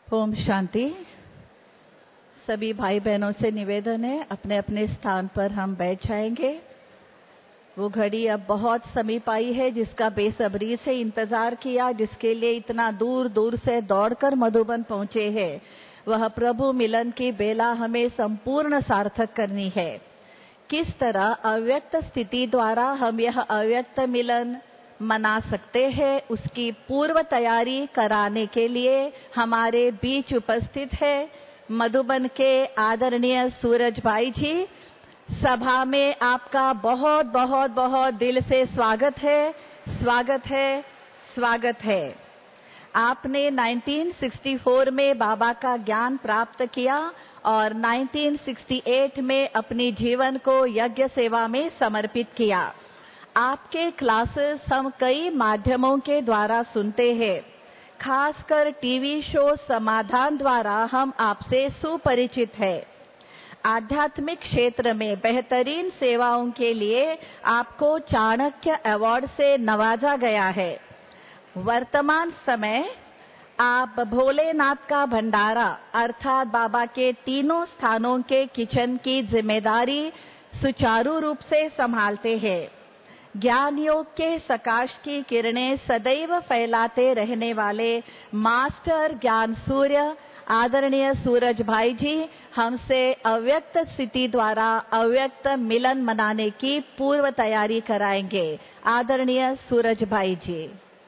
ओम शांति। सभी भाई बहनों से निवेदन है, अपने अपने स्थान पर हम बैठ जाएंगे। वो घड़ी अब बहुत समीप आई है जिसका बेसब्री से इंतजार किया, जिसके लिए इतना दूर दूर से दौड़कर मधुबन पहुंचे हैं। वह प्रभु मिलन की बेला हमें संपूर्ण सार्थक करनी है। किस तरह अव्यक्त स्थिति द्वारा हम यह अव्यक्त मिलन मना सकते हैं, उसकी पूर्व तैयारी कराने के लिए हमारे बीच उपस्थित है मधुबन के आदरणीय सूरज भाई जी। सभा में आपका बहुत बहुत बहुत दिल से स्वागत है, स्वागत है, स्वागत है। आपने 1964 में बाबा का ज्ञान प्राप्त किया और 1968 में अपने जीवन को यज्ञ सेवा में समर्पित किया। आपके क्लासेस हम कई माध्यमों के द्वारा सुनते हैं, खासकर टीवी शो समाधान द्वारा हम आपसे सुपरिचित हैं। आध्यात्मिक क्षेत्र में बेहतरीन सेवाओं के लिए आपको चाणक्य अवार्ड से नवाजा गया है। वर्तमान समय आप भोलेनाथ का भंडारा अर्थात बाबा के तीनों स्थानों के किचन की जिम्मेदारी सुचारू रूप से संभालते हैं। ज्ञान योग के सकाश की किरणें सदैव फैलाते रहने वाले मास्टर ज्ञान सूर्य आदरणीय सूरज भाई जी हमसे अव्यक्त स्थिति द्वारा अव्यक्त मिलन मनाने की पूर्व तैयारी कराएंगे। आदरणीय सूरज भाई जी।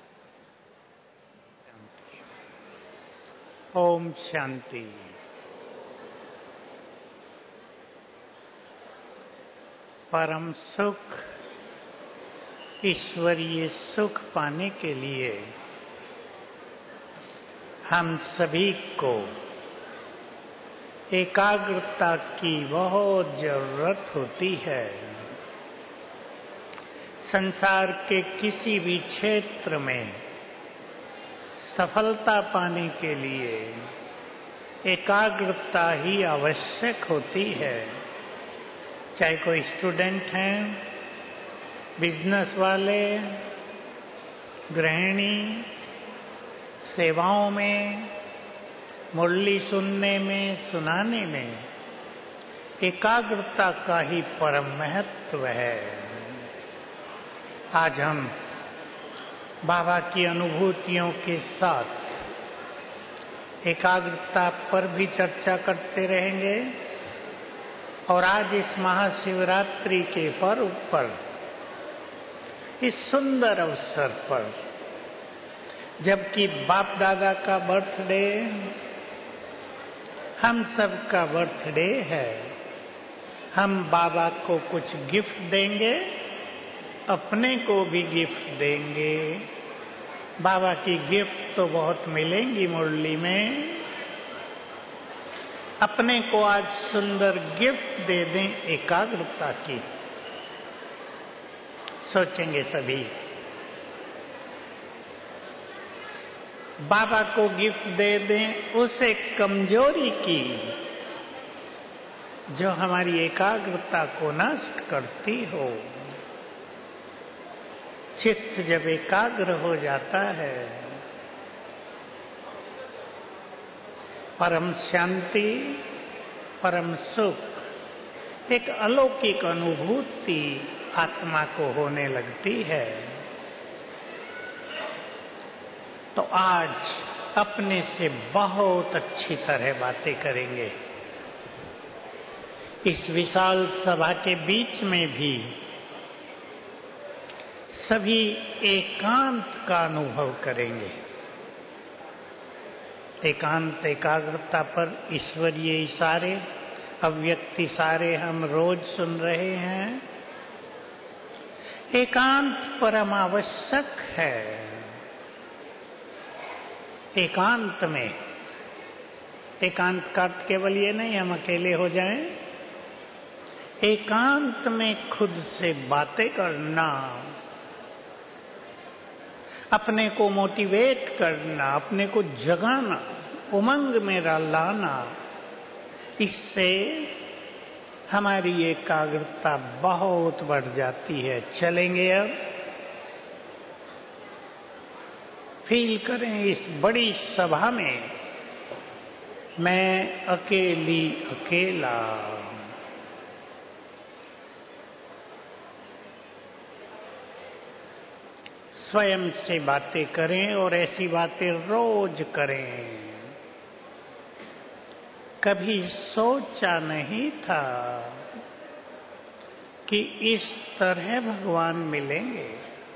ओम शांति। परम सुख, ईश्वरीय सुख पाने के लिए हम सभी को एकाग्रता की बहुत जरूरत होती है। संसार के किसी भी क्षेत्र में सफलता पाने के लिए एकाग्रता ही आवश्यक होती है। चाहे कोई स्टूडेंट हैं, बिजनेस वाले, गृहिणी, सेवाओं में, मुरली सुनने में, सुनाने में एकाग्रता का ही परम महत्व है। आज हम बाबा की अनुभूतियों के साथ एकाग्रता पर भी चर्चा करते रहेंगे और आज इस महाशिवरात्रि के पर्व पर, इस सुंदर अवसर पर, जबकि बाप दादा का बर्थडे हम सबका बर्थडे है, हम बाबा को कुछ गिफ्ट देंगे, अपने को भी गिफ्ट देंगे। बाबा की गिफ्ट तो बहुत मिलेंगी मुरली में, अपने को आज सुंदर गिफ्ट दे दें एकाग्रता की। सोचेंगे सभी, बाबा को गिफ्ट दे दें उस एक कमजोरी की जो हमारी एकाग्रता को नष्ट करती हो। चित्त जब एकाग्र हो जाता है, परम शांति, परम सुख, एक अलौकिक अनुभूति आत्मा को होने लगती है। तो आज अपने से बहुत अच्छी तरह बातें करेंगे। इस विशाल सभा के बीच में भी सभी एकांत का अनुभव करेंगे। एकांत, एकाग्रता पर ईश्वरीय इशारे, अव्यक्त इशारे हम रोज सुन रहे हैं। एकांत परम आवश्यक है। एकांत में, एकांत का अर्थ केवल ये नहीं हम अकेले हो जाएं। एकांत में खुद से बातें करना, अपने को मोटिवेट करना, अपने को जगाना, उमंग में लाना, इससे हमारी एकाग्रता बहुत बढ़ जाती है। चलेंगे अब, फील करें इस बड़ी सभा में मैं अकेली अकेला। स्वयं से बातें करें और ऐसी बातें रोज करें। कभी सोचा नहीं था कि इस तरह भगवान मिलेंगे।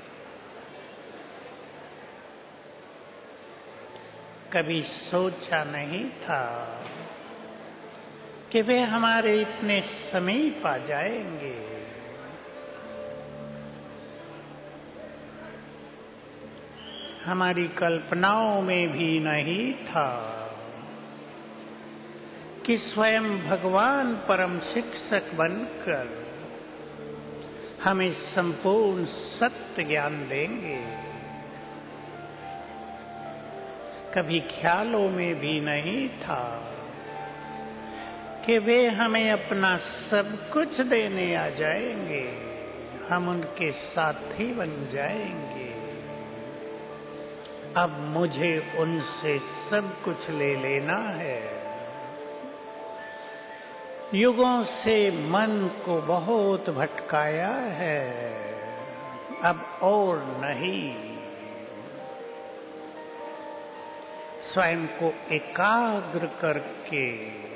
कभी सोचा नहीं था कि वे हमारे इतने समीप आ जाएंगे। हमारी कल्पनाओं में भी नहीं था कि स्वयं भगवान परम शिक्षक बनकर हमें संपूर्ण सत्य ज्ञान देंगे। कभी ख्यालों में भी नहीं था कि वे हमें अपना सब कुछ देने आ जाएंगे। हम उनके साथी बन जाएंगे। अब मुझे उनसे सब कुछ ले लेना है। युगों से मन को बहुत भटकाया है, अब और नहीं। स्वयं को एकाग्र करके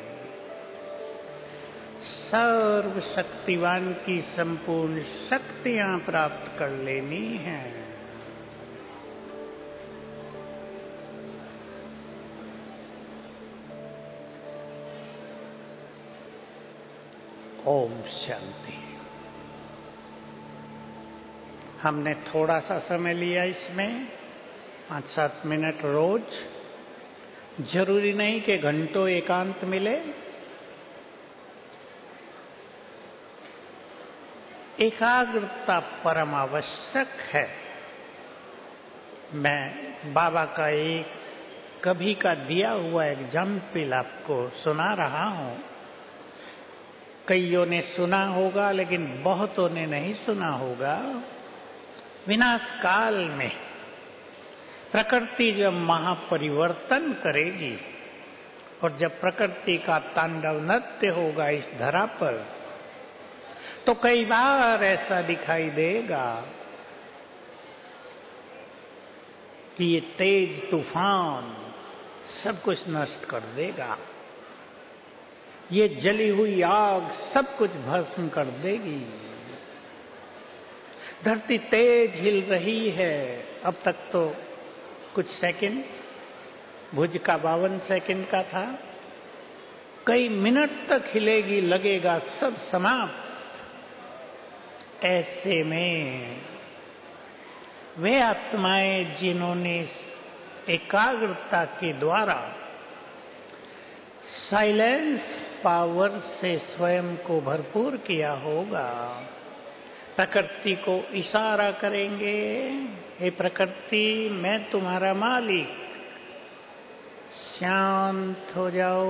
सर्वशक्तिवान की संपूर्ण शक्तियां प्राप्त कर लेनी हैं। ओम शांति। हमने थोड़ा सा समय लिया इसमें, 5-7 मिनट रोज। जरूरी नहीं कि घंटों एकांत मिले। एकाग्रता परम आवश्यक है। मैं बाबा का एक कभी का दिया हुआ एग्जाम्पल आपको सुना रहा हूं। कईयों ने सुना होगा लेकिन बहुतों ने नहीं सुना होगा। विनाश काल में प्रकृति जब महापरिवर्तन करेगी और जब प्रकृति का तांडव नृत्य होगा इस धरा पर, तो कई बार ऐसा दिखाई देगा कि ये तेज तूफान सब कुछ नष्ट कर देगा। ये जली हुई आग सब कुछ भस्म कर देगी। धरती तेज हिल रही है। अब तक तो कुछ सेकंड, भुज का 52 सेकंड का था, कई मिनट तक हिलेगी, लगेगा सब समाप्त। ऐसे में वे आत्माएं जिन्होंने एकाग्रता के द्वारा साइलेंस पावर से स्वयं को भरपूर किया होगा, प्रकृति को इशारा करेंगे, हे प्रकृति मैं तुम्हारा मालिक, शांत हो जाओ।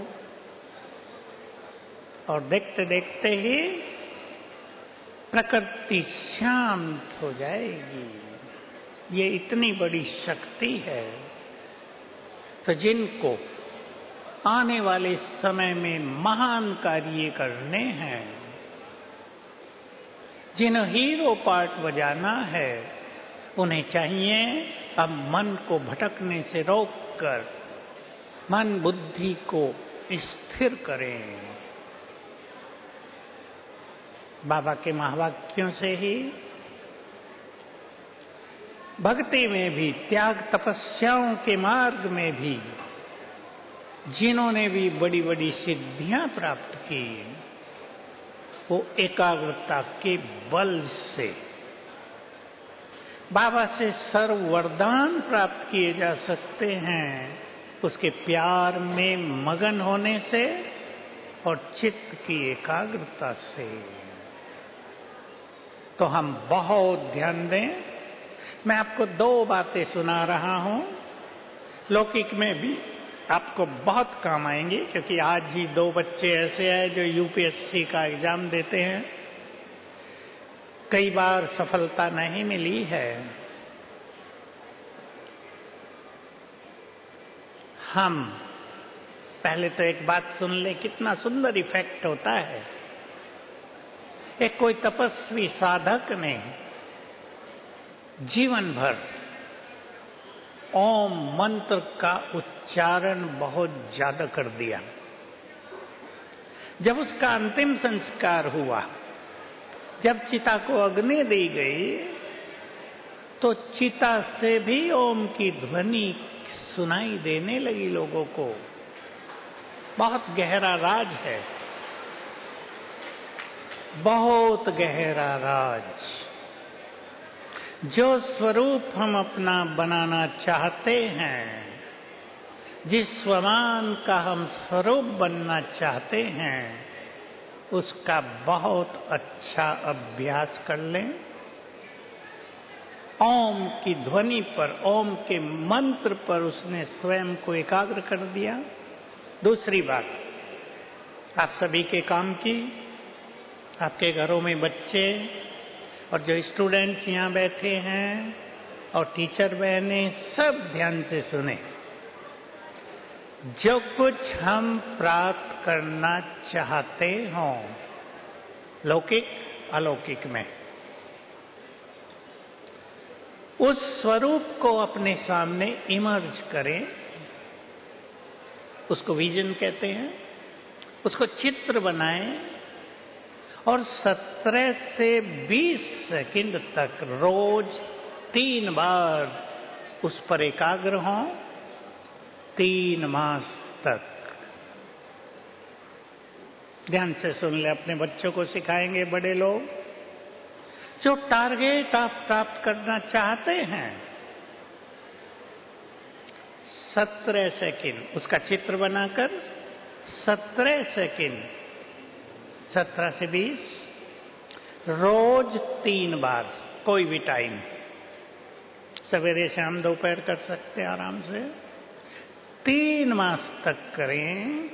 और देखते देखते ही प्रकृति शांत हो जाएगी। ये इतनी बड़ी शक्ति है। तो जिनको आने वाले समय में महान कार्य करने हैं, जिन्हें हीरो पार्ट बजाना है, उन्हें चाहिए अब मन को भटकने से रोककर मन बुद्धि को स्थिर करें। बाबा के महावाक्यों से ही भक्ति में भी, त्याग तपस्याओं के मार्ग में भी जिन्होंने भी बड़ी बड़ी सिद्धियां प्राप्त की, वो एकाग्रता के बल से बाबा से सर्व वरदान प्राप्त किए जा सकते हैं, उसके प्यार में मगन होने से और चित्त की एकाग्रता से। तो हम बहुत ध्यान दें। मैं आपको 2 बातें सुना रहा हूं, लौकिक में भी आपको बहुत काम आएंगी, क्योंकि आज ही 2 बच्चे ऐसे हैं जो यूपीएससी का एग्जाम देते हैं। कई बार सफलता नहीं मिली है। हम पहले तो एक बात सुन ले, कितना सुंदर इफेक्ट होता है। एक कोई तपस्वी साधक ने जीवन भर ओम मंत्र का उच्चारण बहुत ज्यादा कर दिया। जब उसका अंतिम संस्कार हुआ, जब चिता को अग्नि दी गई, तो चिता से भी ओम की ध्वनि सुनाई देने लगी लोगों को। बहुत गहरा राज है, बहुत गहरा राज। जो स्वरूप हम अपना बनाना चाहते हैं, जिस स्वमान का हम स्वरूप बनना चाहते हैं, उसका बहुत अच्छा अभ्यास कर लें। ओम की ध्वनि पर, ओम के मंत्र पर उसने स्वयं को एकाग्र कर दिया। दूसरी बात, आप सभी के काम की, आपके घरों में बच्चे और जो स्टूडेंट्स यहाँ बैठे हैं और टीचर बहने, सब ध्यान से सुने। जो कुछ हम प्राप्त करना चाहते हों, लौकिक अलौकिक में, उस स्वरूप को अपने सामने इमर्ज करें। उसको विजन कहते हैं। उसको चित्र बनाएं और 17 से 20 सेकंड तक रोज 3 बार उस पर एकाग्र हों, 3 मास तक। ध्यान से सुन ले, अपने बच्चों को सिखाएंगे बड़े लोग। जो टारगेट आप प्राप्त करना चाहते हैं, 17 सेकंड उसका चित्र बनाकर 17 सेकंड, 17 से 20, रोज 3 बार, कोई भी टाइम, सवेरे शाम दोपहर कर सकते हैं आराम से। 3 मास तक करें।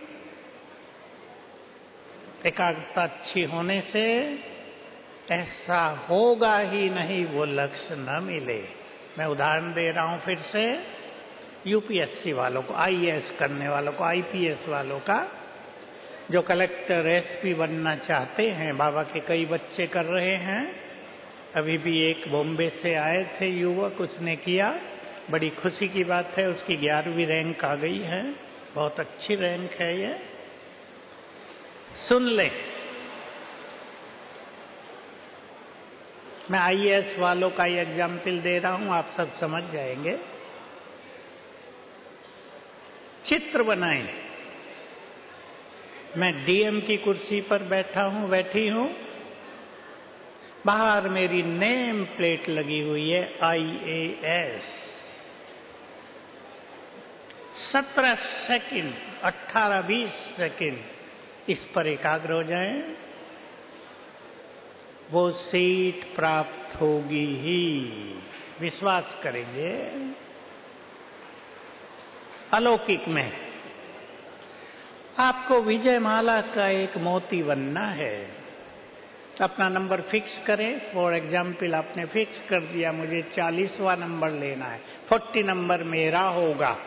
एकाग्रता अच्छी होने से ऐसा होगा ही नहीं वो लक्ष्य न मिले। मैं उदाहरण दे रहा हूं फिर से, यूपीएससी वालों को, आईएएस करने वालों को, आईपीएस वालों का, जो कलेक्टर एसपी बनना चाहते हैं। बाबा के कई बच्चे कर रहे हैं। अभी भी एक बॉम्बे से आए थे युवक, उसने किया। बड़ी खुशी की बात है, उसकी 11वीं रैंक आ गई है। बहुत अच्छी रैंक है ये। सुन ले, मैं आईएएस वालों का ही एग्जाम्पल दे रहा हूं, आप सब समझ जाएंगे। चित्र बनाएं। मैं डीएम की कुर्सी पर बैठा हूं, बैठी हूं। बाहर मेरी नेम प्लेट लगी हुई है आईएएस। 17 सेकंड, 18-20 सेकंड इस पर एकाग्र हो जाएं। वो सीट प्राप्त होगी ही, विश्वास करेंगे। अलौकिक में आपको विजय माला का एक मोती बनना है। अपना नंबर फिक्स करें। फॉर एग्जाम्पल, आपने फिक्स कर दिया मुझे 40वां नंबर लेना है, 40 नंबर मेरा होगा।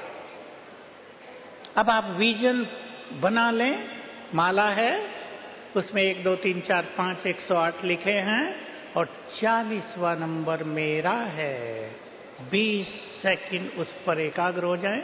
अब आप विजन बना लें। माला है, उसमें 1 2 3 4 5 108 लिखे हैं और 40वां नंबर मेरा है। 20 सेकंड उस पर एकाग्र हो जाएं।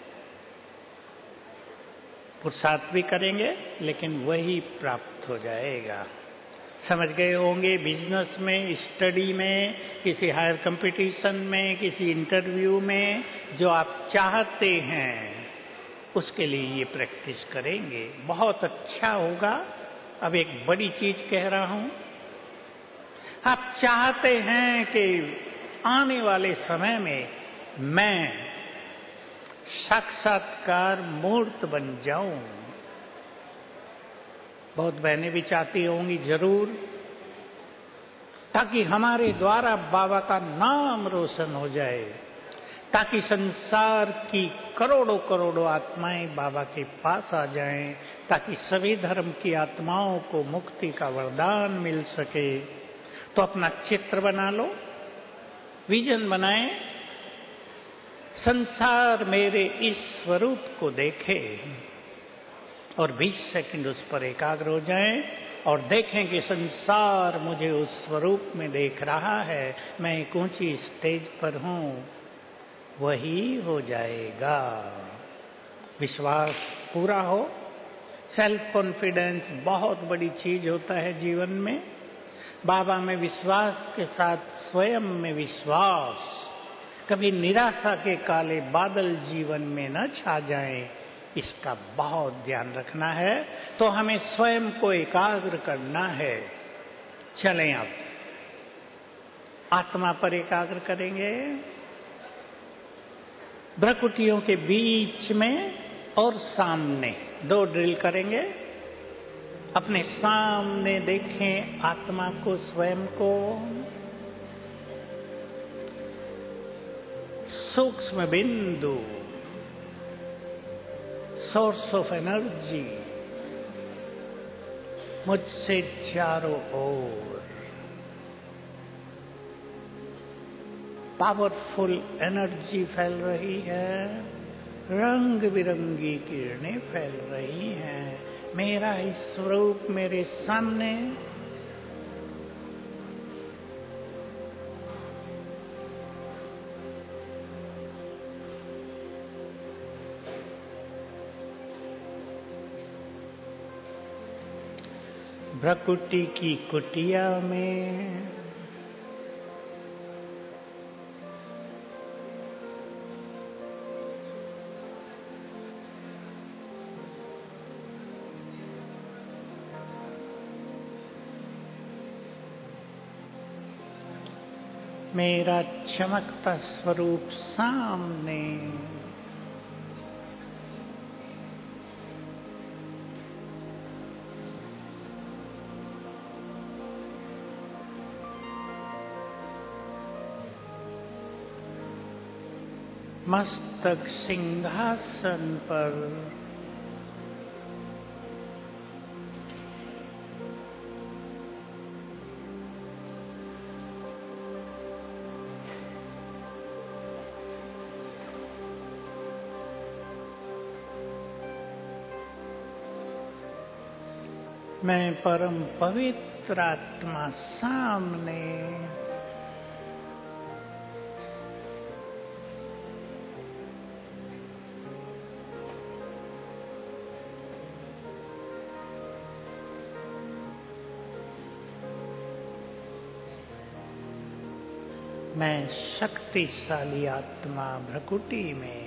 पुरुषार्थ भी करेंगे लेकिन वही प्राप्त हो जाएगा। समझ गए होंगे, बिजनेस में, स्टडी में, किसी हायर कंपटीशन में, किसी इंटरव्यू में जो आप चाहते हैं उसके लिए ये प्रैक्टिस करेंगे, बहुत अच्छा होगा। अब एक बड़ी चीज कह रहा हूं। आप चाहते हैं कि आने वाले समय में मैं साक्षात्कार मूर्त बन जाऊं। बहुत बहनें भी चाहती होंगी जरूर, ताकि हमारे द्वारा बाबा का नाम रोशन हो जाए, ताकि संसार की करोड़ों करोड़ों आत्माएं बाबा के पास आ जाएं, ताकि सभी धर्म की आत्माओं को मुक्ति का वरदान मिल सके। तो अपना चित्र बना लो, विजन बनाएं। संसार मेरे इस स्वरूप को देखे, और 20 सेकंड उस पर एकाग्र हो जाएं और देखें कि संसार मुझे उस स्वरूप में देख रहा है, मैं एक ऊंची स्टेज पर हूं, वही हो जाएगा। विश्वास पूरा हो। सेल्फ कॉन्फिडेंस बहुत बड़ी चीज होता है जीवन में। बाबा में विश्वास के साथ स्वयं में विश्वास। कभी निराशा के काले बादल जीवन में न छा जाएं, इसका बहुत ध्यान रखना है। तो हमें स्वयं को एकाग्र करना है। चलें अब आत्मा पर एकाग्र करेंगे। भ्रकुटियों के बीच में और सामने 2 ड्रिल करेंगे। अपने सामने देखें आत्मा को, स्वयं को। सूक्ष्म बिंदु, सोर्स ऑफ एनर्जी, मुझसे चारों ओर पावरफुल एनर्जी फैल रही है, रंग बिरंगी किरणें फैल रही हैं। मेरा ही स्वरूप मेरे सामने। भ्रकुटी की कुटिया में मेरा चमकता स्वरूप सामने। मस्तक सिंहासन पर। मैं परम पवित्र आत्मा सामने। मैं शक्तिशाली आत्मा भ्रकुटी में।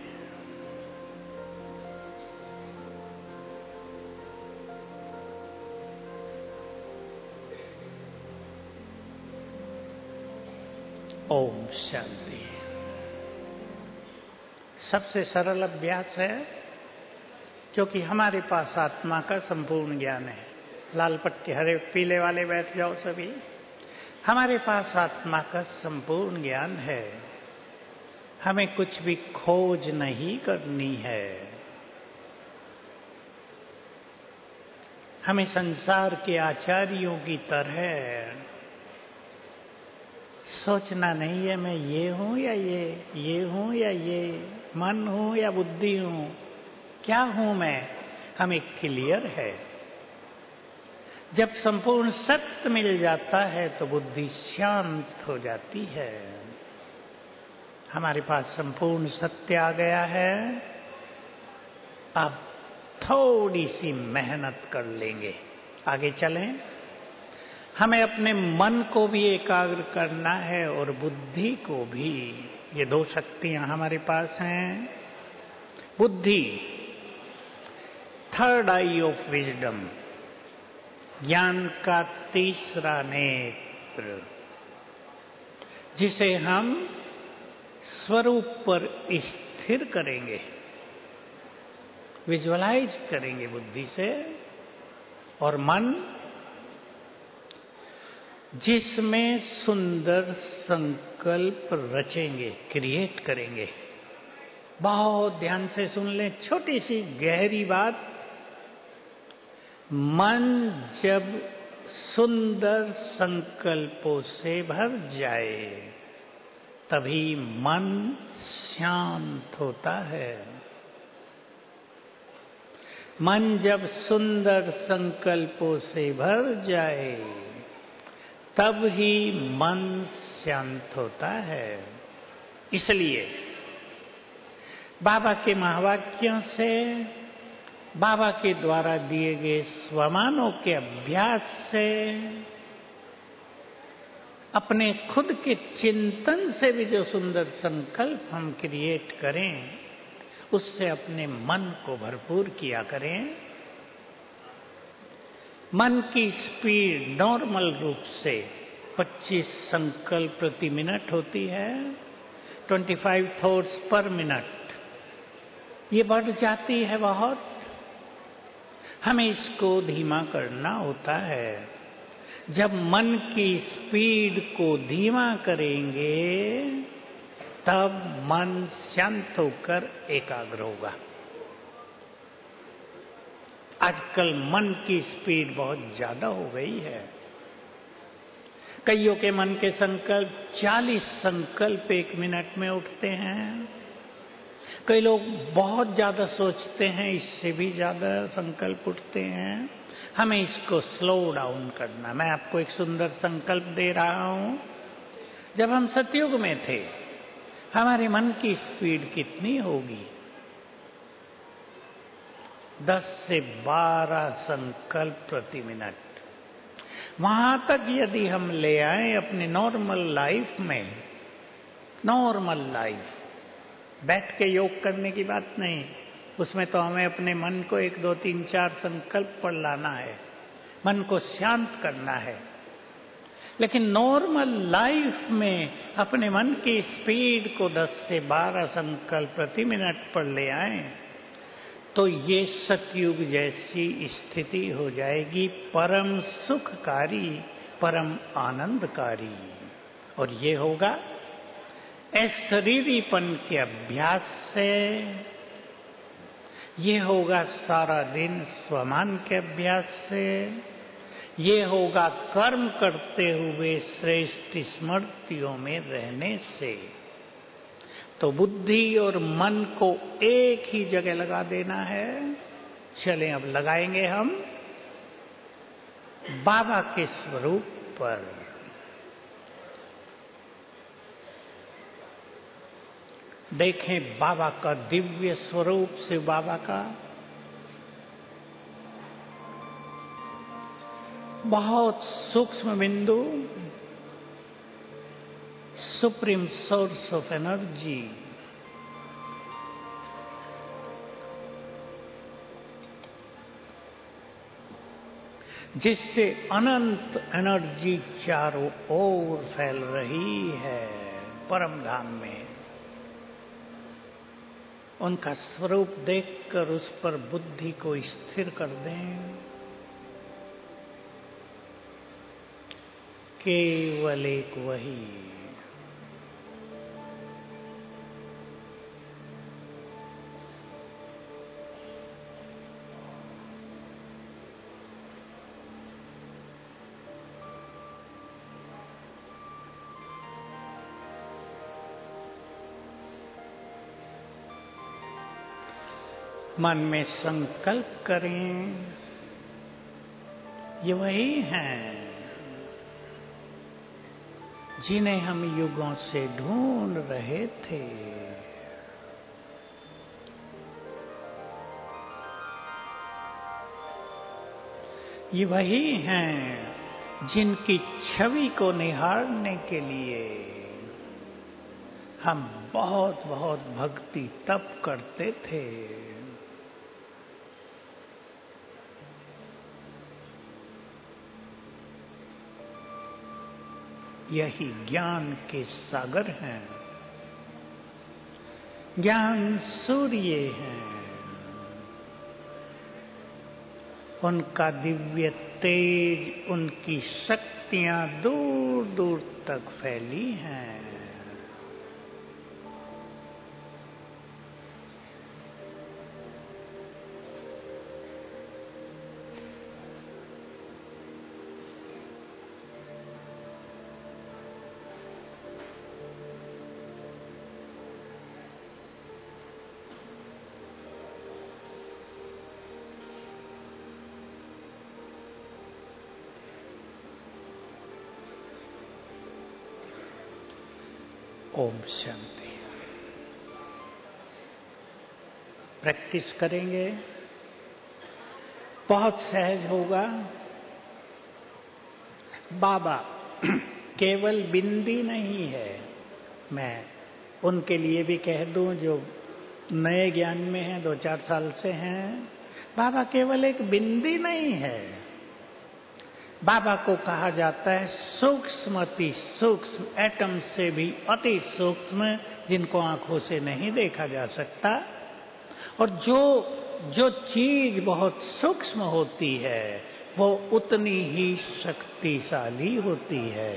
ओम शांति। सबसे सरल अभ्यास है, क्योंकि हमारे पास आत्मा का संपूर्ण ज्ञान है। लाल पट्टी हरे पीले वाले बैठ जाओ सभी। हमारे पास आत्मा का संपूर्ण ज्ञान है। हमें कुछ भी खोज नहीं करनी है। हमें संसार के आचार्यों की तरह सोचना नहीं है, मैं ये हूं या ये हूं या ये, मन हूं या बुद्धि हूं, क्या हूं मैं। हमें क्लियर है। जब संपूर्ण सत्य मिल जाता है तो बुद्धि शांत हो जाती है। हमारे पास संपूर्ण सत्य आ गया है। अब थोड़ी सी मेहनत कर लेंगे, आगे चलें। हमें अपने मन को भी एकाग्र करना है और बुद्धि को भी। ये 2 शक्तियां हमारे पास हैं। बुद्धि, थर्ड आई ऑफ विजडम, ज्ञान का तीसरा नेत्र, जिसे हम स्वरूप पर स्थिर करेंगे, विजुअलाइज करेंगे बुद्धि से। और मन, जिसमें सुंदर संकल्प रचेंगे, क्रिएट करेंगे। बहुत ध्यान से सुन लें, छोटी सी गहरी बात। मन जब सुंदर संकल्पों से भर जाए, तभी मन शांत होता है। मन जब सुंदर संकल्पों से भर जाए तब ही मन शांत होता है। इसलिए बाबा के महावाक्यों से, बाबा के द्वारा दिए गए स्वमानों के अभ्यास से, अपने खुद के चिंतन से भी जो सुंदर संकल्प हम क्रिएट करें, उससे अपने मन को भरपूर किया करें। मन की स्पीड नॉर्मल रूप से 25 संकल्प प्रति मिनट होती है, 25 थॉट्स पर मिनट। ये बढ़ जाती है बहुत, हमें इसको धीमा करना होता है। जब मन की स्पीड को धीमा करेंगे तब मन शांत होकर एकाग्र होगा। आजकल मन की स्पीड बहुत ज्यादा हो गई है। कईयों के मन के संकल्प 40 संकल्प 1 मिनट में उठते हैं। कई लोग बहुत ज्यादा सोचते हैं, इससे भी ज्यादा संकल्प उठते हैं। हमें इसको स्लो डाउन करना। मैं आपको एक सुंदर संकल्प दे रहा हूं। जब हम सतयुग में थे, हमारे मन की स्पीड कितनी होगी? 10 से 12 संकल्प प्रति मिनट। वहां तक यदि हम ले आए अपने नॉर्मल लाइफ में, नॉर्मल लाइफ, बैठ के योग करने की बात नहीं, उसमें तो हमें अपने मन को 1, 2, 3, 4 संकल्प पर लाना है, मन को शांत करना है। लेकिन नॉर्मल लाइफ में अपने मन की स्पीड को 10 से 12 संकल्प प्रति मिनट पर ले आए तो ये सतयुग जैसी स्थिति हो जाएगी, परम सुखकारी, परम आनंदकारी। और ये होगा शरीरीपन के अभ्यास से, ये होगा सारा दिन स्वमान के अभ्यास से, ये होगा कर्म करते हुए श्रेष्ठ स्मृतियों में रहने से। तो बुद्धि और मन को एक ही जगह लगा देना है। चलें अब लगाएंगे हम बाबा के स्वरूप पर। देखें बाबा का दिव्य स्वरूप, शिव बाबा का बहुत सूक्ष्म बिंदु, सुप्रीम सोर्स ऑफ एनर्जी, जिससे अनंत एनर्जी चारों ओर फैल रही है परम धाम में। उनका स्वरूप देखकर उस पर बुद्धि को स्थिर कर दें। केवल एक वही, मन में संकल्प करें, ये वही हैं जिन्हें हम युगों से ढूंढ रहे थे। ये वही हैं जिनकी छवि को निहारने के लिए हम बहुत बहुत भक्ति तप करते थे। यही ज्ञान के सागर हैं, ज्ञान सूर्य हैं। उनका दिव्य तेज, उनकी शक्तियां दूर दूर तक फैली हैं। ओम शांति। प्रैक्टिस करेंगे, बहुत सहज होगा। बाबा केवल बिंदी नहीं है। मैं उनके लिए भी कह दूं जो नए ज्ञान में हैं, 2-4 साल से हैं, बाबा केवल एक बिंदी नहीं है। बाबा को कहा जाता है सूक्ष्म अति सूक्ष्म, एटम से भी अति सूक्ष्म, जिनको आंखों से नहीं देखा जा सकता। और जो चीज बहुत सूक्ष्म होती है वो उतनी ही शक्तिशाली होती है।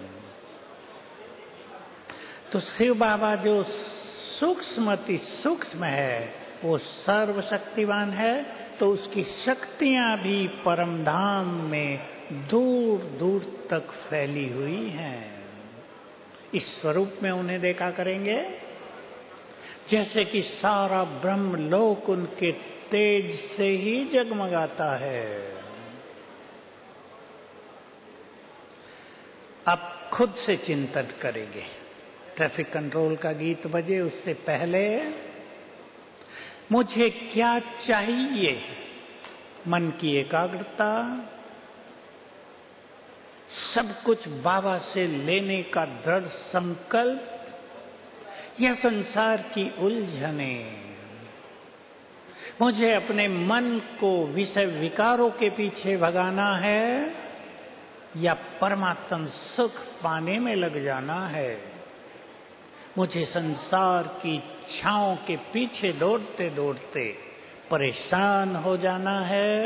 तो शिव बाबा जो सूक्ष्म अति सूक्ष्म है वो सर्वशक्तिवान है, तो उसकी शक्तियां भी परम धाम में दूर दूर तक फैली हुई हैं। इस स्वरूप में उन्हें देखा करेंगे, जैसे कि सारा ब्रह्मलोक उनके तेज से ही जगमगाता है। अब खुद से चिंतन करेंगे। ट्रैफिक कंट्रोल का गीत बजे उससे पहले मुझे क्या चाहिए? मन की एकाग्रता, सब कुछ बाबा से लेने का दृढ़ संकल्प, यह संसार की उलझने। मुझे अपने मन को विषय विकारों के पीछे भगाना है या परमात्म सुख पाने में लग जाना है। मुझे संसार की इच्छाओं के पीछे दौड़ते दौड़ते परेशान हो जाना है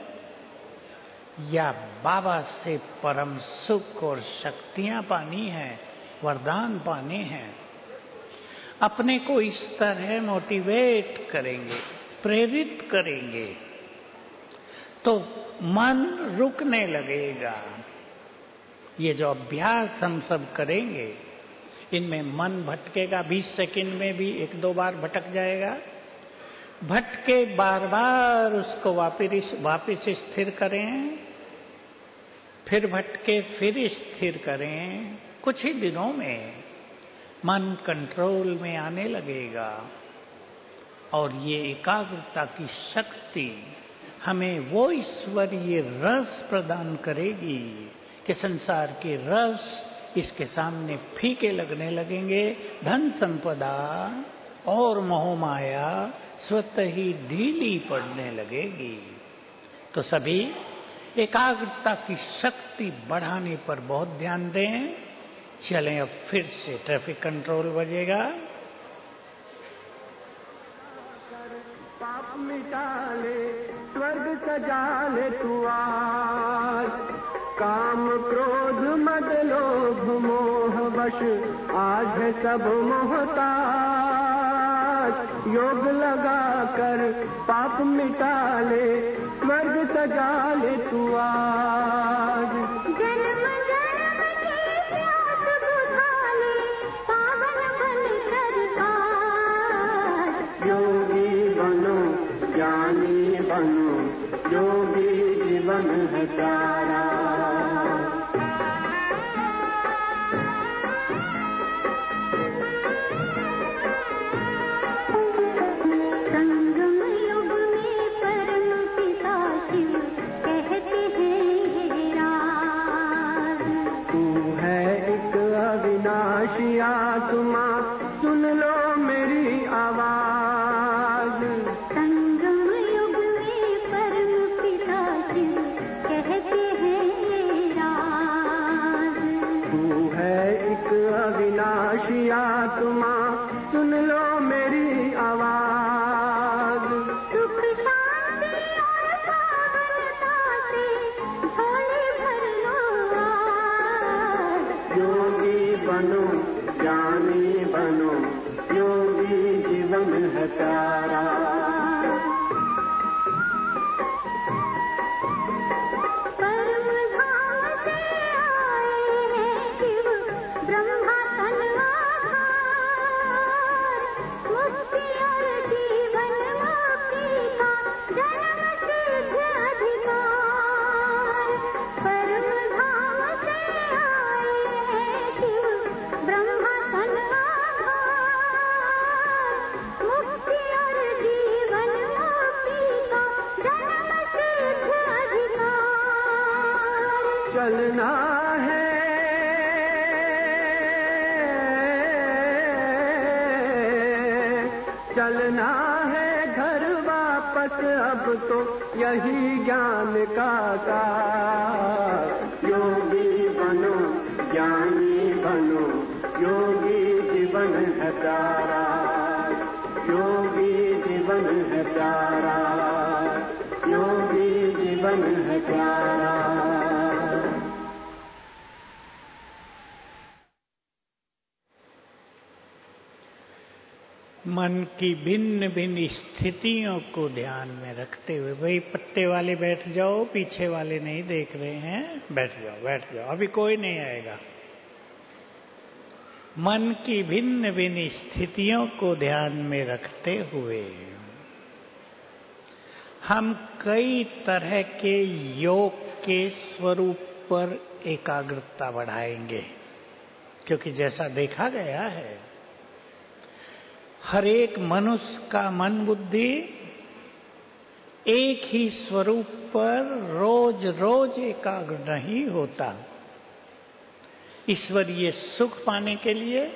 या बाबा से परम सुख और शक्तियां पानी है, वरदान पाने हैं। अपने को इस तरह मोटिवेट करेंगे, प्रेरित करेंगे, तो मन रुकने लगेगा। ये जो अभ्यास हम सब करेंगे, इनमें मन भटकेगा, 20 सेकंड में भी 1-2 बार भटक जाएगा। भटके बार बार उसको वापिस स्थिर करें, फिर भटके फिर स्थिर करें। कुछ ही दिनों में मन कंट्रोल में आने लगेगा और ये एकाग्रता की शक्ति हमें वो ईश्वरीय रस प्रदान करेगी कि संसार के रस इसके सामने फीके लगने लगेंगे। धन संपदा और मोह माया स्वतः ही ढीली पड़ने लगेगी। तो सभी एकाग्रता की शक्ति बढ़ाने पर बहुत ध्यान दें। चलें, अब फिर से ट्रैफिक कंट्रोल बजेगा। पाप मिटा ले, स्वर्ग सजा ले तू आज। काम क्रोध मद लोभ मोह वश आज है सब मोहताज। योग लगा कर पाप मिटा ले, स्वर्ग सजा ले तू आज। जन्म जन्म की प्यास बुझा ले, पावन बन कर आज। योगी बनो, ज्ञानी बनो, योगी जीवन है प्यारा। आत्मा सुन लो मेरी आवाज। संगम युग में परम पिता शिव कहते हैं ये राज। तू है एक अविनाशी आत्मा, सुन लो मेरी आवाज। सुख शांति और पावनता से झोली भर लो आज। योगी बनो, ज्ञानी बनो, योगी जीवन है प्यारा। परम धाम से आए हैं शिव ब्रह्मा तन आधार। मुक्ति और जीवन मुक्ति का जन्म सिद्ध अधिकार। परम धाम से आए हैं शिव ब्रह्मा तन आधार। चलना है घर वापस अब तो यही ज्ञान का सार। योगी बनो ज्ञानी बनो, योगी जीवन है प्यारा, योगी जीवन है प्यारा, योगी जीवन है प्यारा। मन की भिन्न भिन्न स्थितियों को ध्यान में रखते हुए, भाई पत्ते वाले बैठ जाओ, पीछे वाले नहीं देख रहे हैं, बैठ जाओ बैठ जाओ, अभी कोई नहीं आएगा। मन की भिन्न भिन्न स्थितियों को ध्यान में रखते हुए हम कई तरह के योग के स्वरूप पर एकाग्रता बढ़ाएंगे, क्योंकि जैसा देखा गया है हर एक मनुष्य का मन बुद्धि एक ही स्वरूप पर रोज रोज एकाग्र नहीं होता। ईश्वरीय सुख पाने के लिए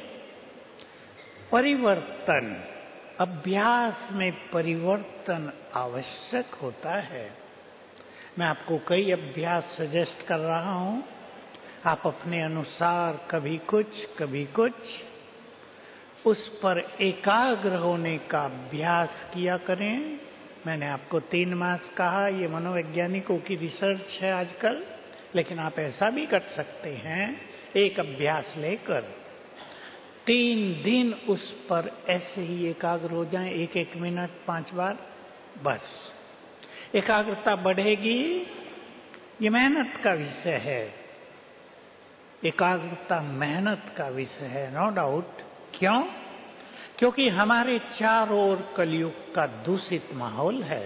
परिवर्तन, अभ्यास में परिवर्तन आवश्यक होता है। मैं आपको कई अभ्यास सजेस्ट कर रहा हूं, आप अपने अनुसार कभी कुछ उस पर एकाग्र होने का अभ्यास किया करें। मैंने आपको 3 मास कहा, ये मनोवैज्ञानिकों की रिसर्च है आजकल, लेकिन आप ऐसा भी कर सकते हैं, एक अभ्यास लेकर 3 दिन उस पर ऐसे ही एकाग्र हो जाएं, 1-1 मिनट 5 बार, बस एकाग्रता बढ़ेगी। ये मेहनत का विषय है, एकाग्रता मेहनत का विषय है, नो डाउट। क्यों? क्योंकि हमारे चारों ओर कलयुग का दूषित माहौल है।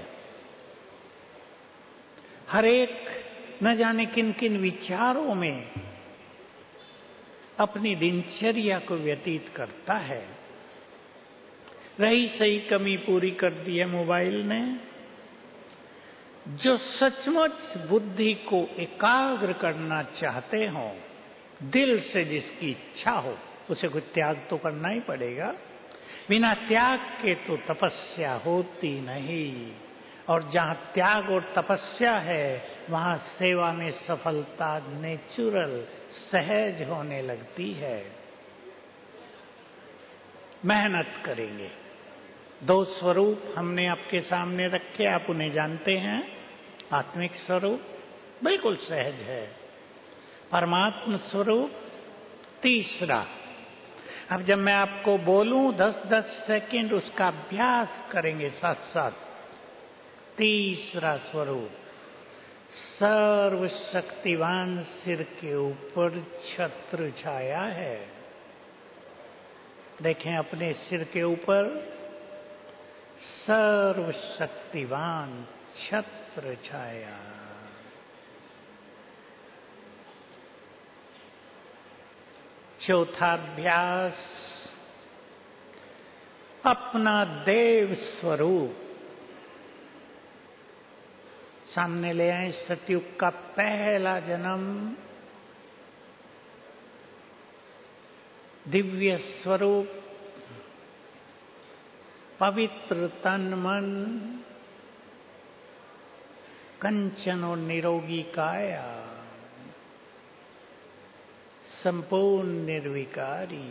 हर एक न जाने किन किन विचारों में अपनी दिनचर्या को व्यतीत करता है। रही सही कमी पूरी कर दी है मोबाइल ने। जो सचमुच बुद्धि को एकाग्र करना चाहते हो, दिल से जिसकी इच्छा हो, उसे कुछ त्याग तो करना ही पड़ेगा। बिना त्याग के तो तपस्या होती नहीं, और जहां त्याग और तपस्या है वहां सेवा में सफलता नेचुरल, सहज होने लगती है। मेहनत करेंगे। 2 स्वरूप हमने आपके सामने रखे, आप उन्हें जानते हैं। आत्मिक स्वरूप बिल्कुल सहज है, परमात्म स्वरूप तीसरा। अब जब मैं आपको बोलूं 10-10 सेकंड उसका अभ्यास करेंगे साथ साथ। तीसरा स्वरूप सर्वशक्तिवान सिर के ऊपर छत्र छाया है। देखें अपने सिर के ऊपर सर्वशक्तिवान छत्र छाया। चौथा अभ्यास, अपना देव स्वरूप सामने ले आए। सतयुग का पहला जन्म, दिव्य स्वरूप, पवित्र तन मन, कंचन और निरोगी काया, संपूर्ण निर्विकारी।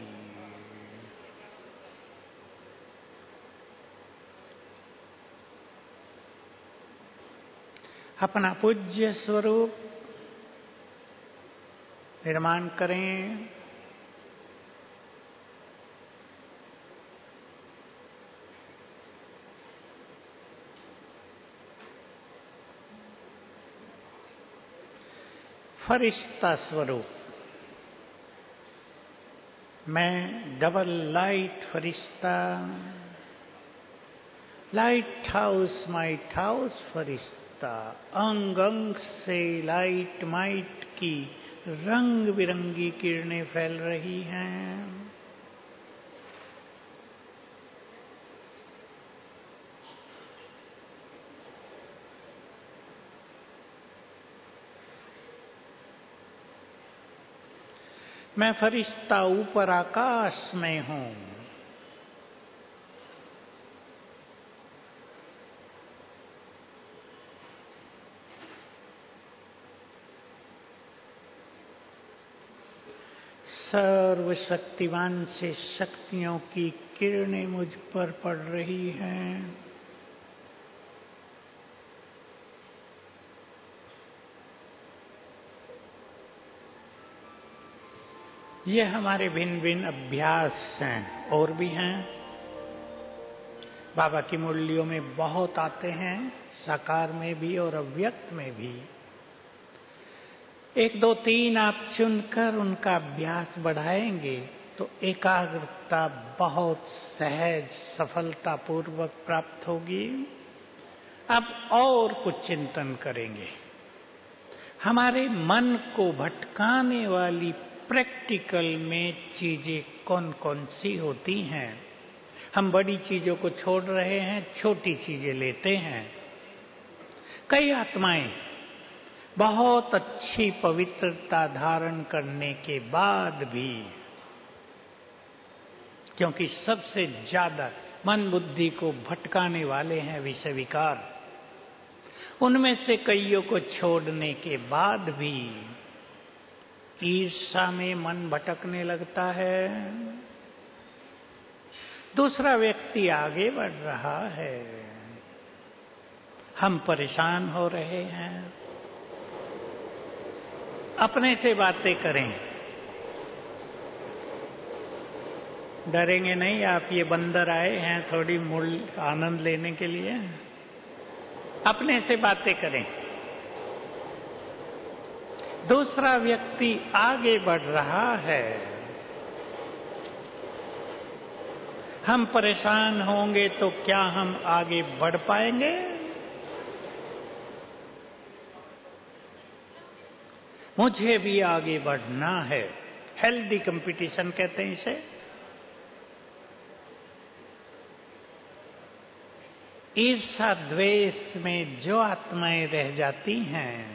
अपना पूज्य स्वरूप निर्माण करें। फरिश्ता स्वरूप, मैं डबल लाइट फरिश्ता, लाइट हाउस फरिश्ता, अंग अंग से लाइट माइट की रंग बिरंगी किरणें फैल रही हैं। मैं फरिश्ता ऊपर आकाश में हूं। सर्वशक्तिवान से शक्तियों की किरणें मुझ पर पड़ रही हैं। ये हमारे भिन्न भिन्न अभ्यास हैं, और भी हैं। बाबा की मुरलियों में बहुत आते हैं, साकार में भी और अव्यक्त में भी। 1, 2, 3 आप चुनकर उनका अभ्यास बढ़ाएंगे तो एकाग्रता बहुत सहज सफलता पूर्वक प्राप्त होगी। अब और कुछ चिंतन करेंगे। हमारे मन को भटकाने वाली प्रैक्टिकल में चीजें कौन कौन सी होती हैं। हम बड़ी चीजों को छोड़ रहे हैं, छोटी चीजें लेते हैं। कई आत्माएं बहुत अच्छी पवित्रता धारण करने के बाद भी, क्योंकि सबसे ज्यादा मन बुद्धि को भटकाने वाले हैं विषय विकार, उनमें से कईयों को छोड़ने के बाद भी ईर्ष्या में मन भटकने लगता है। दूसरा व्यक्ति आगे बढ़ रहा है, हम परेशान हो रहे हैं। अपने से बातें करें, डरेंगे नहीं आप। ये बंदर आए हैं थोड़ी मूल आनंद लेने के लिए। अपने से बातें करें। दूसरा व्यक्ति आगे बढ़ रहा है, हम परेशान होंगे तो क्या हम आगे बढ़ पाएंगे? मुझे भी आगे बढ़ना है। हेल्दी कंपटीशन कहते हैं इसे। ईर्ष्या द्वेष में जो आत्माएं रह जाती हैं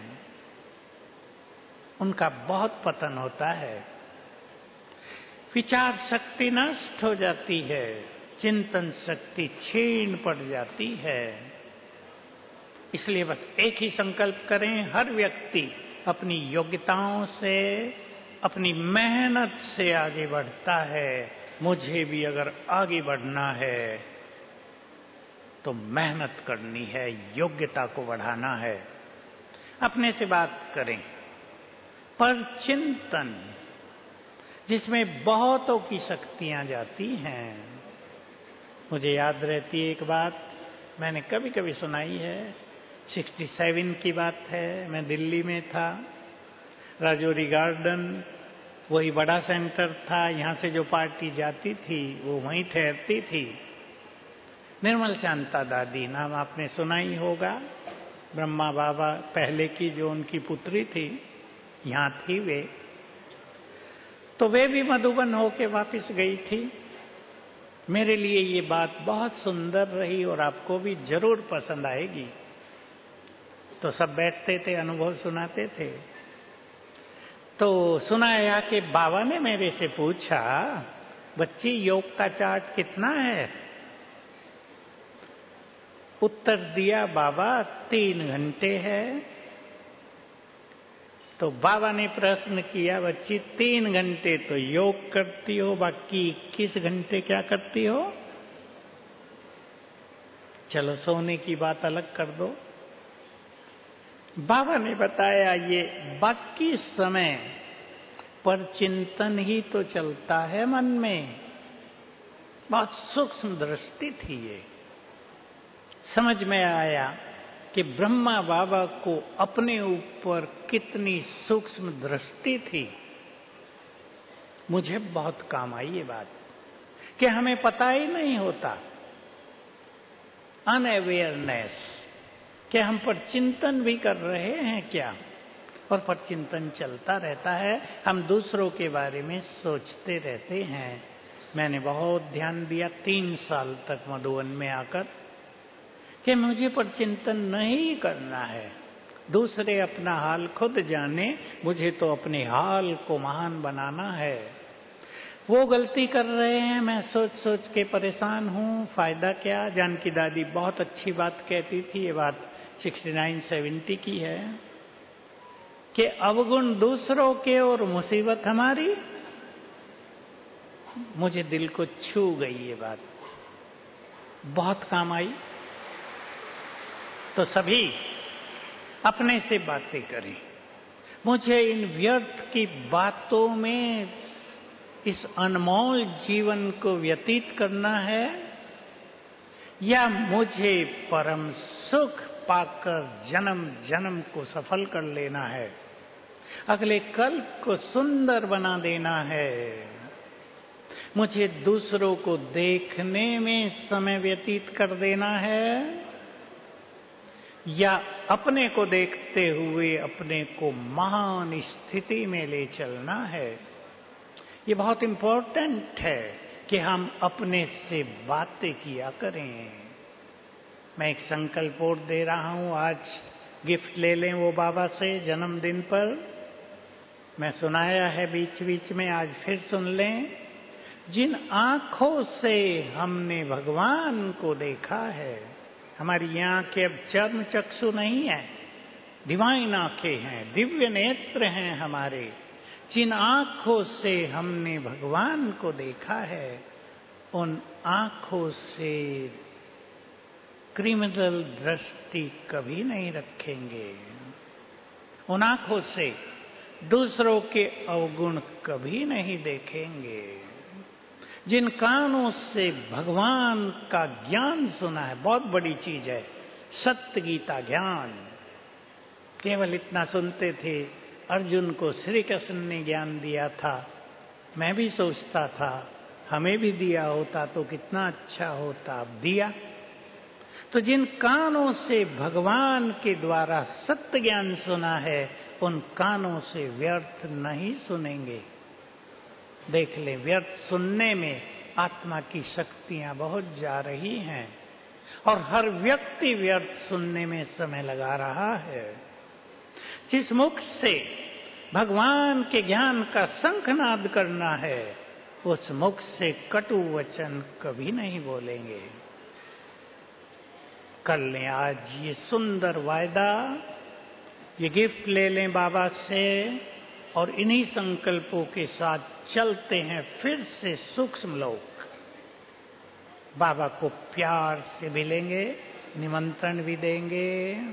उनका बहुत पतन होता है। विचार शक्ति नष्ट हो जाती है, चिंतन शक्ति क्षीण पड़ जाती है। इसलिए बस एक ही संकल्प करें, हर व्यक्ति अपनी योग्यताओं से, अपनी मेहनत से आगे बढ़ता है। मुझे भी अगर आगे बढ़ना है तो मेहनत करनी है, योग्यता को बढ़ाना है। अपने से बात करें। पर चिंतन जिसमें बहुतों की शक्तियां जाती हैं। मुझे याद रहती है एक बात, मैंने कभी कभी सुनाई है। 67 की बात है, मैं दिल्ली में था। राजौरी गार्डन वही बड़ा सेंटर था, यहाँ से जो पार्टी जाती थी वो वहीं ठहरती थी। निर्मल शांता दादी नाम आपने सुना ही होगा। ब्रह्मा बाबा पहले की जो उनकी पुत्री थी, यहाँ थी वे। तो वे भी मधुबन होके वापस गई थी। मेरे लिए ये बात बहुत सुंदर रही और आपको भी जरूर पसंद आएगी। तो सब बैठते थे, अनुभव सुनाते थे। तो सुनाया कि बाबा ने मेरे से पूछा, बच्ची योग का चार्ट कितना है? उत्तर दिया बाबा 3 घंटे है। तो बाबा ने प्रश्न किया, बच्ची 3 घंटे तो योग करती हो, बाकी 21 घंटे क्या करती हो? चलो सोने की बात अलग कर दो। बाबा ने बताया ये बाकी समय पर चिंतन ही तो चलता है मन में। बहुत सूक्ष्म दृष्टि थी ये। समझ में आया कि ब्रह्मा बाबा को अपने ऊपर कितनी सूक्ष्म दृष्टि थी। मुझे बहुत काम आई ये बात कि हमें पता ही नहीं होता, अनअवेयरनेस, कि हम पर चिंतन भी कर रहे हैं क्या, और पर चिंतन चलता रहता है। हम दूसरों के बारे में सोचते रहते हैं। मैंने बहुत ध्यान दिया 3 साल तक मधुबन में आकर कि मुझे पर चिंतन नहीं करना है। दूसरे अपना हाल खुद जाने, मुझे तो अपने हाल को महान बनाना है। वो गलती कर रहे हैं, मैं सोच सोच के परेशान हूँ, फायदा क्या? जानकी दादी बहुत अच्छी बात कहती थी, ये बात 69-70 की है कि अवगुण दूसरों के और मुसीबत हमारी। मुझे दिल को छू गई ये बात, बहुत काम आई। तो सभी अपने से बातें करें। मुझे इन व्यर्थ की बातों में इस अनमोल जीवन को व्यतीत करना है, या मुझे परम सुख पाकर जन्म जन्म को सफल कर लेना है, अगले कल्प को सुंदर बना देना है। मुझे दूसरों को देखने में समय व्यतीत कर देना है, या अपने को देखते हुए अपने को महान स्थिति में ले चलना है। ये बहुत इंपॉर्टेंट है कि हम अपने से बातें किया करें। मैं एक संकल्प और दे रहा हूं, आज गिफ्ट ले लें वो बाबा से जन्मदिन पर। मैं सुनाया है बीच बीच में, आज फिर सुन लें। जिन आंखों से हमने भगवान को देखा है, हमारी ये आंखें अब चर्म चक्षु नहीं है, डिवाइन आंखें हैं, दिव्य नेत्र हैं हमारे। जिन आंखों से हमने भगवान को देखा है, उन आंखों से क्रिमिनल दृष्टि कभी नहीं रखेंगे। उन आंखों से दूसरों के अवगुण कभी नहीं देखेंगे। जिन कानों से भगवान का ज्ञान सुना है, बहुत बड़ी चीज है सत्य गीता ज्ञान, केवल इतना सुनते थे। अर्जुन को श्री कृष्ण ने ज्ञान दिया था। मैं भी सोचता था हमें भी दिया होता तो कितना अच्छा होता, अब दिया। तो जिन कानों से भगवान के द्वारा सत्य ज्ञान सुना है, उन कानों से व्यर्थ नहीं सुनेंगे। देख ले, व्यर्थ सुनने में आत्मा की शक्तियां बहुत जा रही हैं, और हर व्यक्ति व्यर्थ सुनने में समय लगा रहा है। जिस मुख से भगवान के ज्ञान का शंखनाद करना है, उस मुख से कटु वचन कभी नहीं बोलेंगे। कर लें आज ये सुंदर वायदा, ये गिफ्ट ले लें बाबा से, और इन्हीं संकल्पों के साथ चलते हैं फिर से सूक्ष्म लोक। बाबा को प्यार से मिलेंगे, निमंत्रण भी देंगे।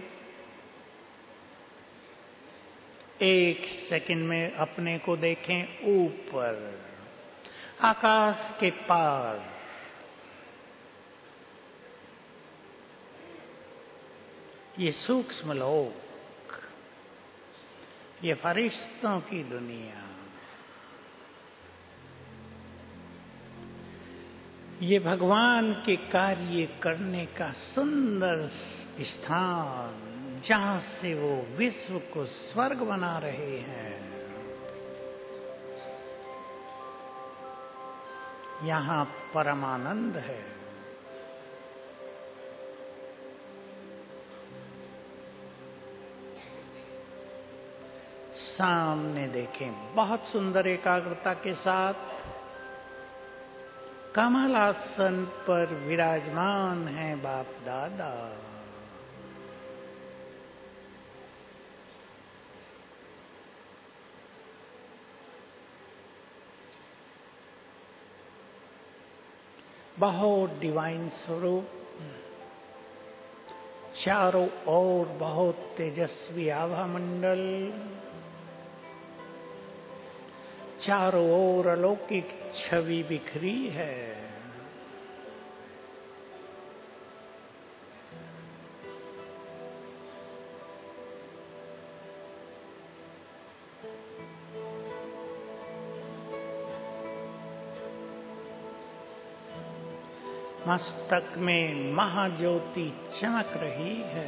एक सेकंड में अपने को देखें ऊपर, आकाश के पार। ये सूक्ष्म लोक, ये फरिश्तों की दुनिया, ये भगवान के कार्य करने का सुंदर स्थान, जहां से वो विश्व को स्वर्ग बना रहे हैं। यहां परमानंद है। सामने देखें, बहुत सुंदर एकाग्रता के साथ कमल आसन पर विराजमान है बाप दादा। बहुत डिवाइन स्वरूप, चारों ओर बहुत तेजस्वी आभा मंडल, चारों ओर अलौकिक छवि बिखरी है। मस्तक में महाज्योति चमक रही है।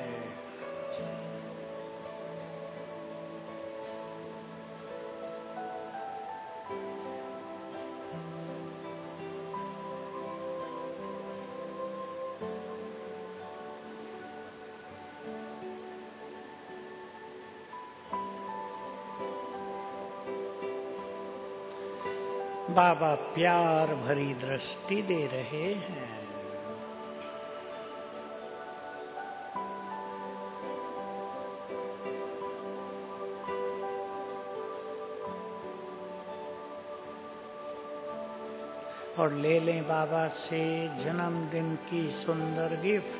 बाबा प्यार भरी दृष्टि दे रहे हैं। और ले लें बाबा से जन्मदिन की सुंदर गिफ्ट।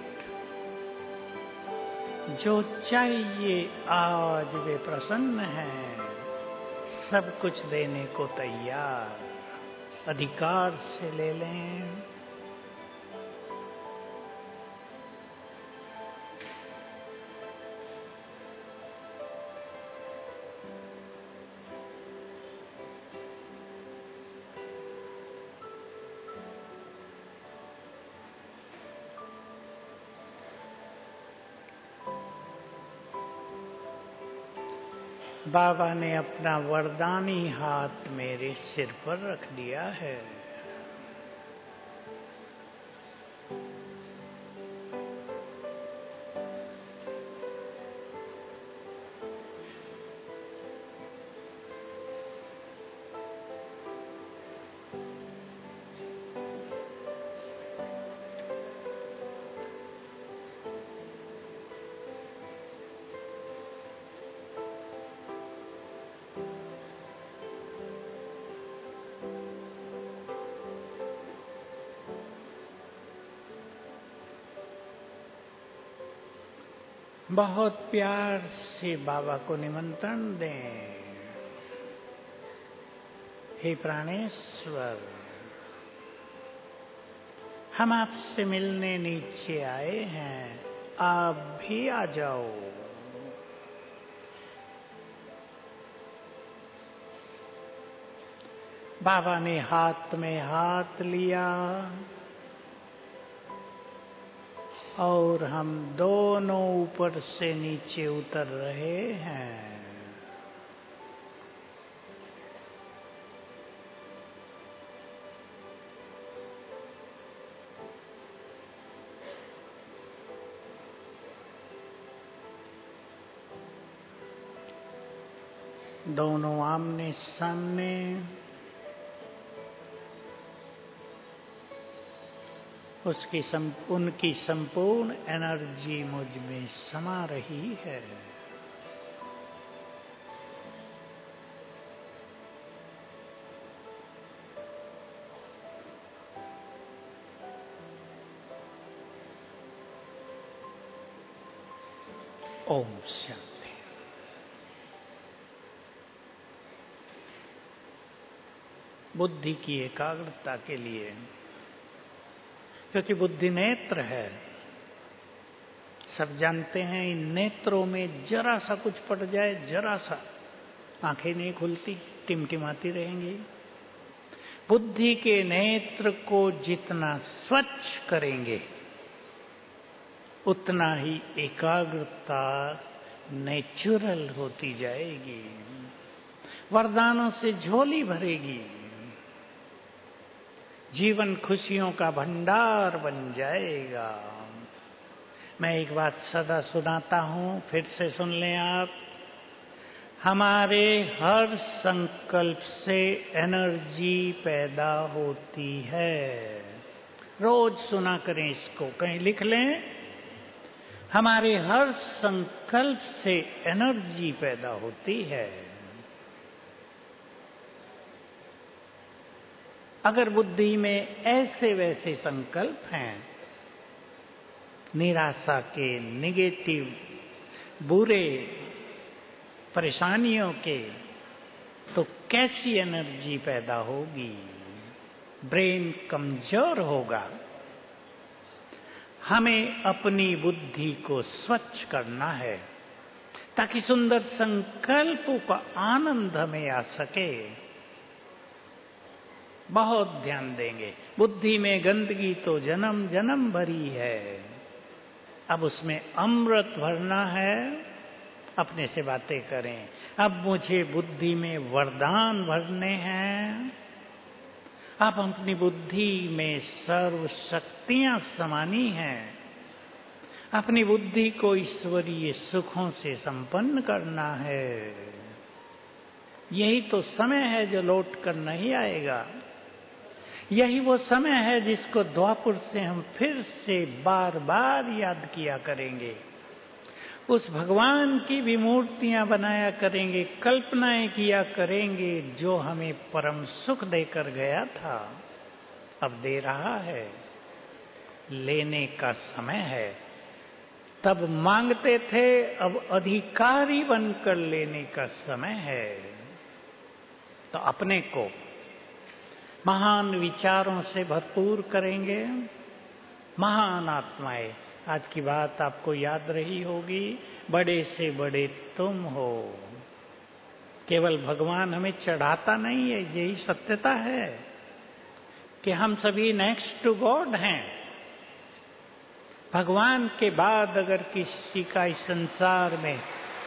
जो चाहिए आज वे प्रसन्न हैं, सब कुछ देने को तैयार, अधिकार से ले लें। बाबा ने अपना वरदानी हाथ मेरे सिर पर रख दिया है। बहुत प्यार से बाबा को निमंत्रण दें। हे प्राणेश्वर, हम आपसे मिलने नीचे आए हैं, आप भी आ जाओ। बाबा ने हाथ में हाथ लिया और हम दोनों ऊपर से नीचे उतर रहे हैं। दोनों आमने सामने, उनकी संपूर्ण एनर्जी मुझ में समा रही है। ओम शांति। बुद्धि की एकाग्रता के लिए, क्योंकि बुद्धि नेत्र है, सब जानते हैं इन नेत्रों में जरा सा कुछ पड़ जाए, जरा सा, आंखें नहीं खुलती, टिमटिमाती रहेंगी। बुद्धि के नेत्र को जितना स्वच्छ करेंगे उतना ही एकाग्रता नेचुरल होती जाएगी, वरदानों से झोली भरेगी, जीवन खुशियों का भंडार बन जाएगा। मैं एक बात सदा सुनाता हूं, फिर से सुन लें आप। हमारे हर संकल्प से एनर्जी पैदा होती है। रोज सुना करें इसको, कहीं लिख लें। हमारे हर संकल्प से एनर्जी पैदा होती है। अगर बुद्धि में ऐसे वैसे संकल्प हैं, निराशा के, नेगेटिव, बुरे, परेशानियों के, तो कैसी एनर्जी पैदा होगी? ब्रेन कमजोर होगा। हमें अपनी बुद्धि को स्वच्छ करना है ताकि सुंदर संकल्पों का आनंद हमें आ सके। बहुत ध्यान देंगे। बुद्धि में गंदगी तो जन्म जन्म भरी है, अब उसमें अमृत भरना है। अपने से बातें करें, अब मुझे बुद्धि में वरदान भरने हैं। अब अपनी बुद्धि में सर्व शक्तियां समानी हैं। अपनी बुद्धि को ईश्वरीय सुखों से संपन्न करना है। यही तो समय है जो लौट कर नहीं आएगा। यही वो समय है जिसको द्वापर से हम फिर से बार बार याद किया करेंगे। उस भगवान की भी मूर्तियां बनाया करेंगे, कल्पनाएं किया करेंगे, जो हमें परम सुख देकर गया था। अब दे रहा है, लेने का समय है। तब मांगते थे, अब अधिकारी बनकर लेने का समय है। तो अपने को महान विचारों से भरपूर करेंगे। महान आत्माएं, आज की बात आपको याद रही होगी, बड़े से बड़े तुम हो। केवल भगवान हमें चढ़ाता नहीं है, यही सत्यता है कि हम सभी नेक्स्ट टू गॉड हैं। भगवान के बाद अगर किसी का इस संसार में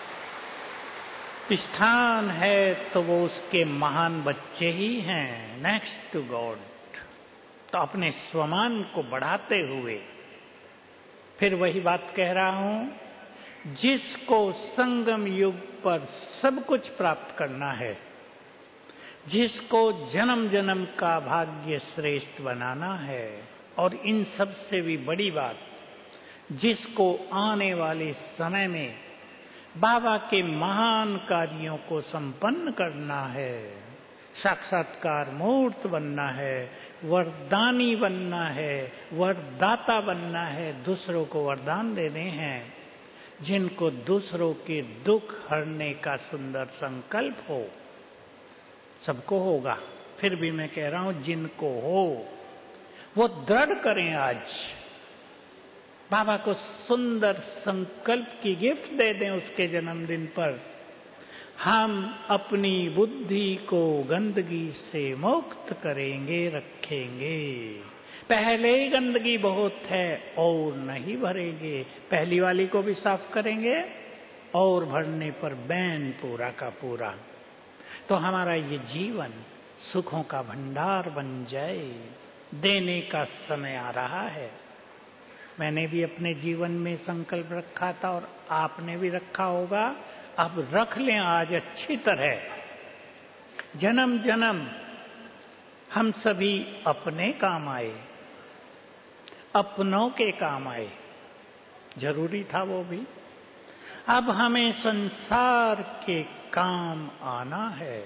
स्थान है तो वो उसके महान बच्चे ही हैं, नेक्स्ट टू गॉड। तो अपने स्वमान को बढ़ाते हुए फिर वही बात कह रहा हूं, जिसको संगम युग पर सब कुछ प्राप्त करना है, जिसको जन्म जन्म का भाग्य श्रेष्ठ बनाना है, और इन सब से भी बड़ी बात, जिसको आने वाले समय में बाबा के महान कार्यों को संपन्न करना है, साक्षात्कार मूर्त बनना है, वरदानी बनना है, वरदाता बनना है, दूसरों को वरदान देने हैं, जिनको दूसरों के दुख हरने का सुंदर संकल्प हो। सबको होगा, फिर भी मैं कह रहा हूं जिनको हो वो दृढ़ करें। आज बाबा को सुंदर संकल्प की गिफ्ट दे दें उसके जन्मदिन पर, हम अपनी बुद्धि को गंदगी से मुक्त करेंगे, रखेंगे। पहले ही गंदगी बहुत है और नहीं भरेंगे, पहली वाली को भी साफ करेंगे और भरने पर बैन पूरा का पूरा। तो हमारा ये जीवन सुखों का भंडार बन जाए। देने का समय आ रहा है। मैंने भी अपने जीवन में संकल्प रखा था और आपने भी रखा होगा। अब रख लें आज अच्छी तरह। जन्म जन्म हम सभी अपने काम आए, अपनों के काम आए, जरूरी था वो भी। अब हमें संसार के काम आना है।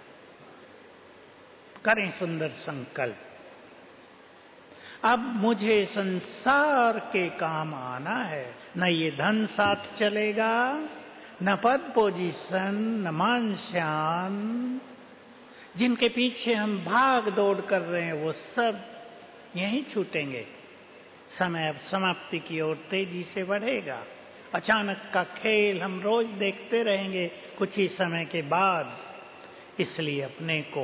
करें सुंदर संकल्प, अब मुझे संसार के काम आना है। न ये धन साथ चलेगा, न पद पोजीशन, न मान शान। जिनके पीछे हम भाग दौड़ कर रहे हैं वो सब यहीं छूटेंगे। समय अब समाप्ति की ओर तेजी से बढ़ेगा। अचानक का खेल हम रोज देखते रहेंगे कुछ ही समय के बाद। इसलिए अपने को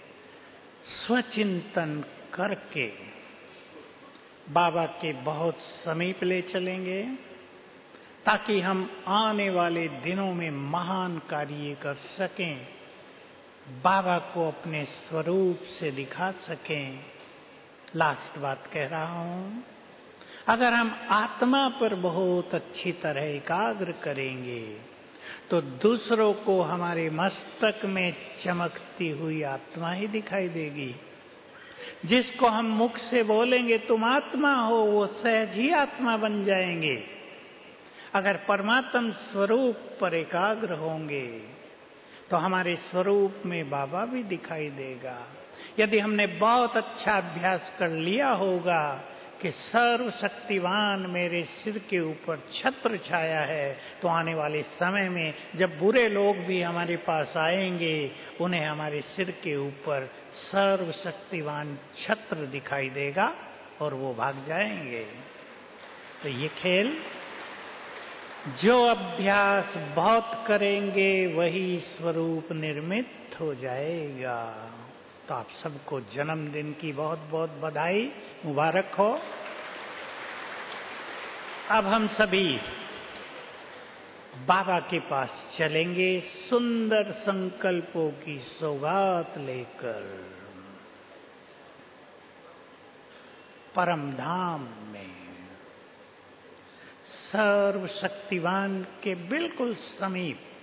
स्वचिंतन करके बाबा के बहुत समीप ले चलेंगे, ताकि हम आने वाले दिनों में महान कार्य कर सकें, बाबा को अपने स्वरूप से दिखा सकें। लास्ट बात कह रहा हूं, अगर हम आत्मा पर बहुत अच्छी तरह एकाग्र करेंगे तो दूसरों को हमारे मस्तक में चमकती हुई आत्मा ही दिखाई देगी। जिसको हम मुख से बोलेंगे तुम आत्मा हो, वो सहज ही आत्मा बन जाएंगे। अगर परमात्म स्वरूप पर एकाग्र होंगे तो हमारे स्वरूप में बाबा भी दिखाई देगा। यदि हमने बहुत अच्छा अभ्यास कर लिया होगा कि सर्वशक्तिवान मेरे सिर के ऊपर छत्र छाया है, तो आने वाले समय में जब बुरे लोग भी हमारे पास आएंगे, उन्हें हमारे सिर के ऊपर सर्वशक्तिवान छत्र दिखाई देगा और वो भाग जाएंगे। तो ये खेल, जो अभ्यास बहुत करेंगे वही स्वरूप निर्मित हो जाएगा। तो आप सबको जन्मदिन की बहुत बहुत बधाई, मुबारक हो। अब हम सभी बाबा के पास चलेंगे सुंदर संकल्पों की सौगात लेकर परम धाम में, सर्वशक्तिवान के बिल्कुल समीप।